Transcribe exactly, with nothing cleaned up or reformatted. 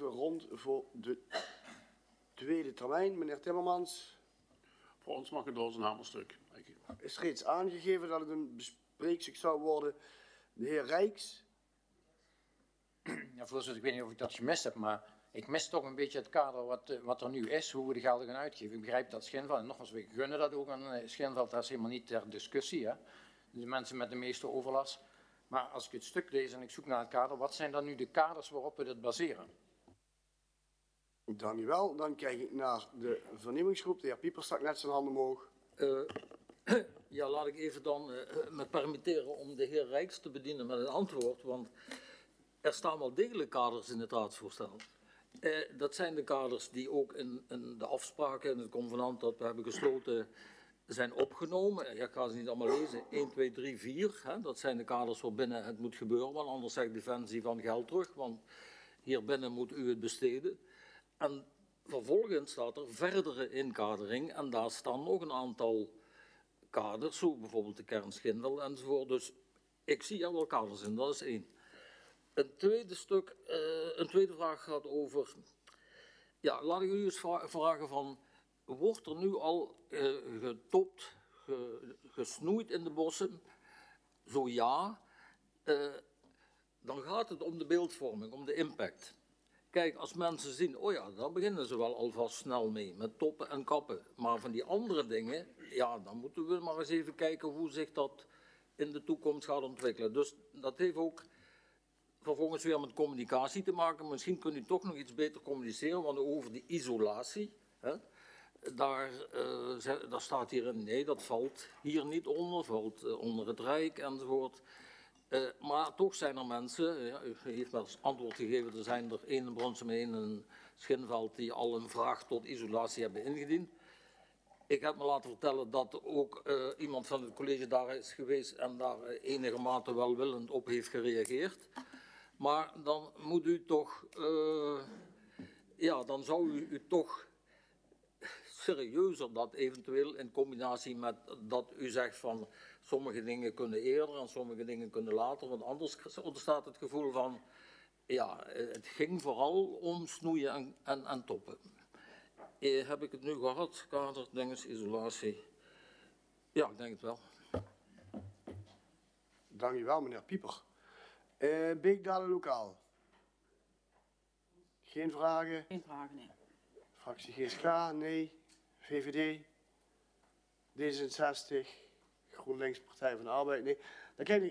even rond voor de tweede termijn. Meneer Timmermans. Voor ons mag het door zijn hamerstuk. Is reeds aangegeven dat het een bespreekstuk zou worden. De heer Rijks. Ja, voorzitter, ik weet niet of ik dat gemist heb, maar ik mis toch een beetje het kader wat, wat er nu is, hoe we de gelden gaan uitgeven. Ik begrijp dat Schinveld, en nogmaals, we gunnen dat ook aan Schinveld, dat is helemaal niet ter discussie, hè. De mensen met de meeste overlast. Maar als ik het stuk lees en ik zoek naar het kader, wat zijn dan nu de kaders waarop we dit baseren? Dank u wel. Dan kijk ik naar de vernieuwingsgroep. De heer Piepers stak net zijn handen omhoog. Uh, ja, laat ik even dan uh, me permitteren om de heer Rijks te bedienen met een antwoord, want er staan wel degelijk kaders in het raadsvoorstel. Uh, dat zijn de kaders die ook in, in de afspraken en het convenant dat we hebben gesloten zijn opgenomen. Ja, ik ga ze niet allemaal lezen. één, twee, drie, vier. Hè? Dat zijn de kaders waarbinnen het moet gebeuren, want anders zegt Defensie van geld terug, want hierbinnen moet u het besteden. En vervolgens staat er verdere inkadering en daar staan nog een aantal kaders, zo bijvoorbeeld de kern Schindel enzovoort. Dus ik zie er wel kaders in, dat is één. Een tweede stuk, uh, een tweede vraag gaat over, ja, laat ik u eens vragen van, wordt er nu al uh, getopt, ge, gesnoeid in de bossen? Zo ja, uh, dan gaat het om de beeldvorming, om de impact. Kijk, als mensen zien, oh ja, daar beginnen ze wel alvast snel mee, met toppen en kappen. Maar van die andere dingen, ja, dan moeten we maar eens even kijken hoe zich dat in de toekomst gaat ontwikkelen. Dus dat heeft ook vervolgens weer met communicatie te maken. Misschien kunt u toch nog iets beter communiceren, want over die isolatie, hè, daar, uh, daar staat hierin, nee, dat valt hier niet onder, valt uh, onder het Rijk enzovoort. Uh, maar toch zijn er mensen, ja, u heeft wel eens antwoord gegeven, er zijn er één in Bronsum, één in Schinveld die al een vraag tot isolatie hebben ingediend. Ik heb me laten vertellen dat ook uh, iemand van het college daar is geweest en daar enige mate welwillend op heeft gereageerd. Maar dan moet u toch, uh, ja, dan zou u, u toch serieuzer dat eventueel in combinatie met dat u zegt van sommige dingen kunnen eerder en sommige dingen kunnen later, want anders ontstaat het gevoel van, ja, het ging vooral om snoeien en, en, en toppen. Eh, heb ik het nu gehad, kader, dinges, isolatie? Ja, ik denk het wel. Dank u wel, meneer Pieper. Uh, Beekdalen lokaal. Geen vragen? Geen vragen, nee. Fractie G S K, nee. V V D, D zesenzestig, GroenLinks, Partij van de Arbeid, nee. Dan kijk ik